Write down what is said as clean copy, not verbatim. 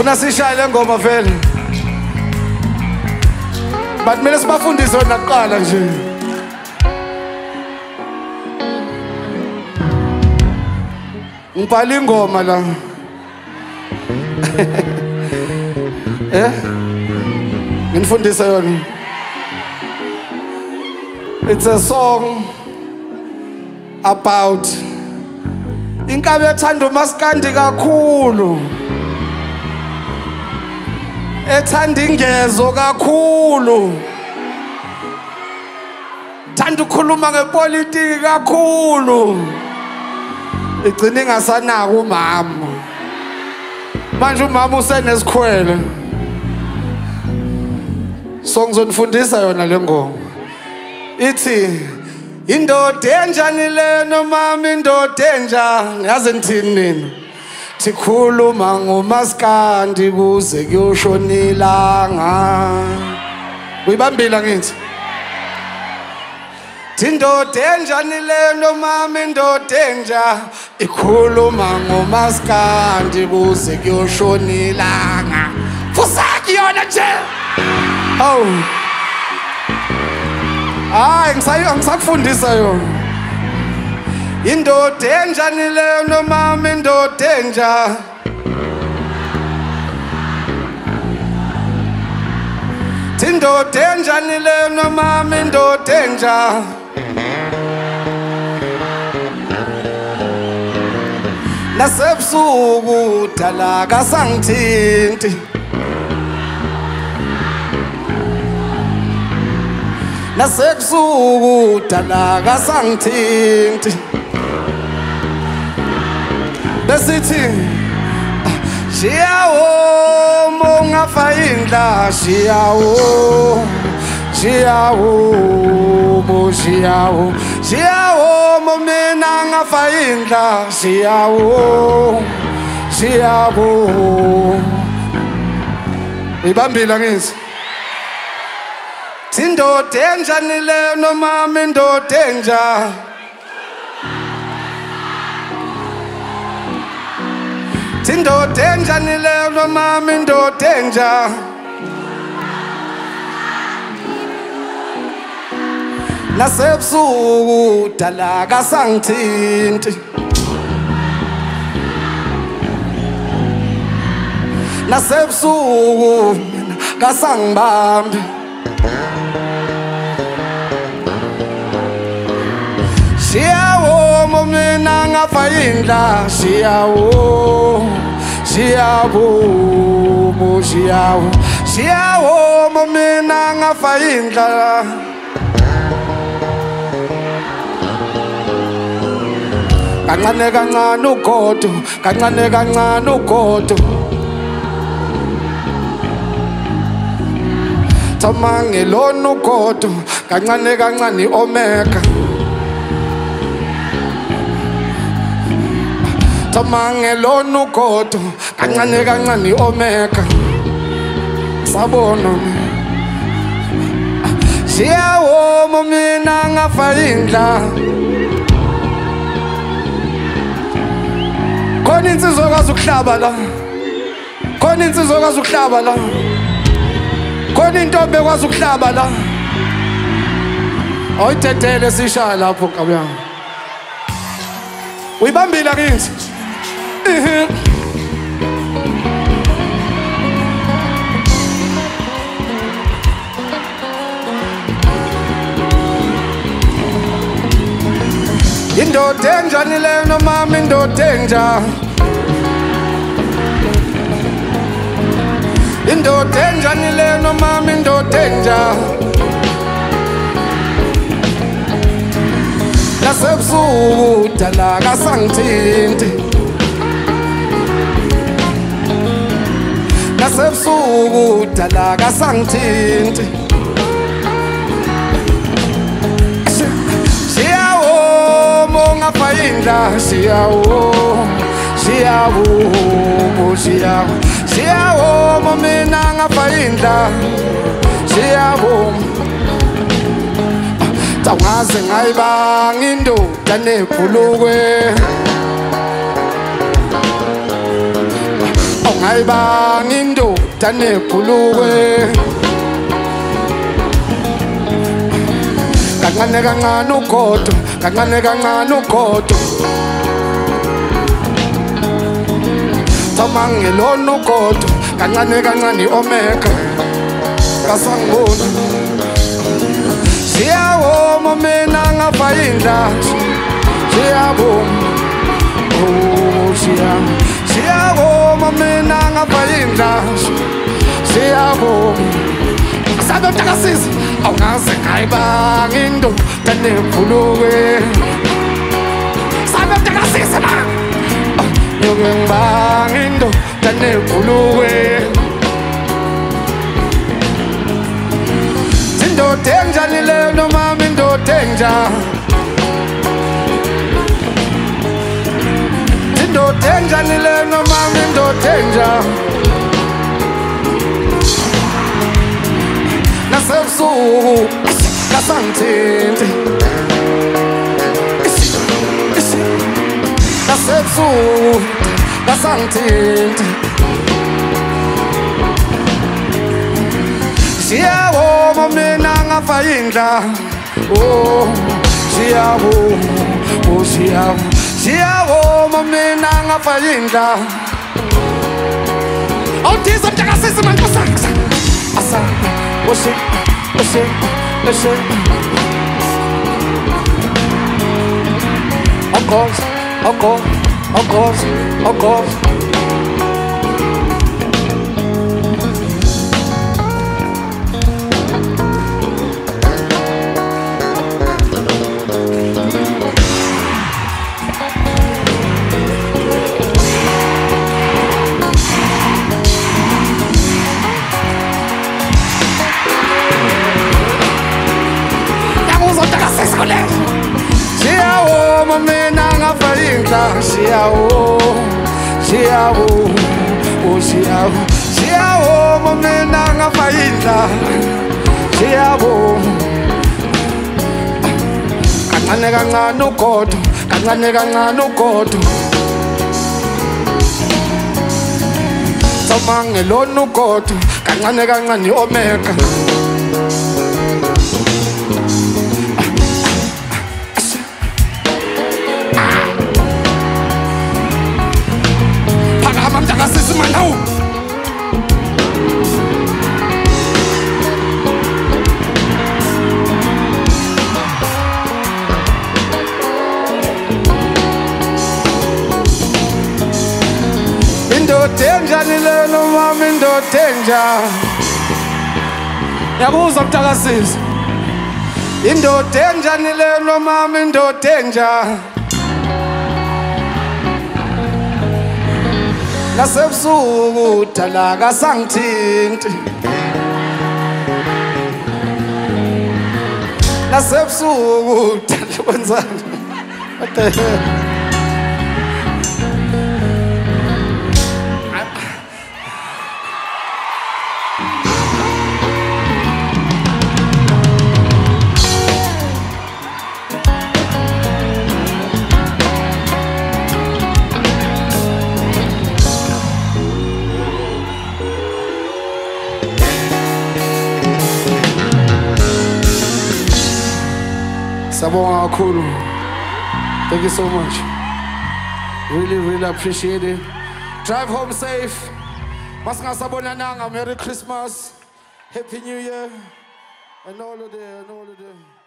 Funa sishaye le ngoma vele. But kumele sibafundise wena kuqala nje. Ngibhala ingoma la. Nginifundisa yona. It's a song about inkabi ethanda umaskandi kakhulu. Ethanda ingezo kakhulu. Thanda ukukhuluma ngepolitiki kakhulu. Igcina ingasanaka umama. Manje umama usenesikhwele. So ngizonifundisa yona le ngoma. Ithi indoda enjani le nomama indoda enjani yazi ngithini nina sikhuluma ngomaskandi kuze kuyoshonilanga uyibambila ngithi indoda enjani le nomama indoda enja ikhuluma ngomaskandi kuze kuyoshonilanga fusaki yona nje oh ngisakufundisa yona indoda enjani le nomama indoda enja indoda enjani le nomama indoda enja nasebusuku dala kasangithinti nasebusuku dala kasangithinti besithi shiyawo mongafa indla shiyawo shiyawo mo shiyawo shiyawo momina ngafa indla shiyawo shiyawo ibambila ngithi indoda enjani le nomama indoda enja indoda enjani le nomama indoda enja nasebusuku dala kasangithinti nasebusuku kasangibambi shiyawo momina ngafa indla shiyawo shiyawo mo shiyawo shiyawo momina ngafa indla kancane kancane ugodo kancane kancane ugodo Tamange lono ugodo kancane kancane omega Tamange lono ugodo kancane kancane omega sabona shiyawo momina ngafa indla khona insizwa okwazi ukuhlaba la khona insizwa okwazi ukuhlaba la khona intombi ekwazi ukuhlaba la awuyithethele sishaya lapho kabuyanga uyibambile kithi indoda enjani le nomama indoda enja indoda enjani le nomama indoda enja nasebusuku dala kasangithinti nasebusuku dala kasangithinti mongafa indla shiyawo shiyawo mo shiyawo shiyawo momina ngafa indla shiyawo Tawangaze ngayibanga indoda nebhulukwe ongayibanga tanebhulukwe kancane kancane ugodo kancane kancane ugodo thoma ngelona ugodo kancane kancane omega kasangibona siyawoma mina ngapha indlazi siyaboma siyaboma mina ngapha indlazi siyaboma sabe utakasiza awungaze ngayibanga into tanebhulukwe sabe utakasiza na yoke ngibanga into tanebhulukwe indoda enjani leyo nomama indoda enjani indoda enjani leyo nomama indoda enjani nasebusuku kasangithinti nasebusuku kasangithinti siyaboma mina ngafa indla oh siyaboma oh siyaboma mina ngafa indla awuthiza mntakasisi manje kusaksa asa ose of course siyawoma mina ngafa indla siyawoma mina ngafa indla siyawoma kancane kancane ugodo kancane kancane ugodo thoma ngelona ugodo kancane kancane omega Mntakasisi manawu indoda enjani leyo nomama indoda enjani yabuza mntakasisi indoda enjani leyo nomama indoda enjani nasebusuku dala kasangithinti nasebusuku dala wenzani what the hell Sabonga kakhulu. Thank you so much. Really appreciate it. Drive home safe. Masingasabonananga. Merry Christmas. Happy New Year. And all of the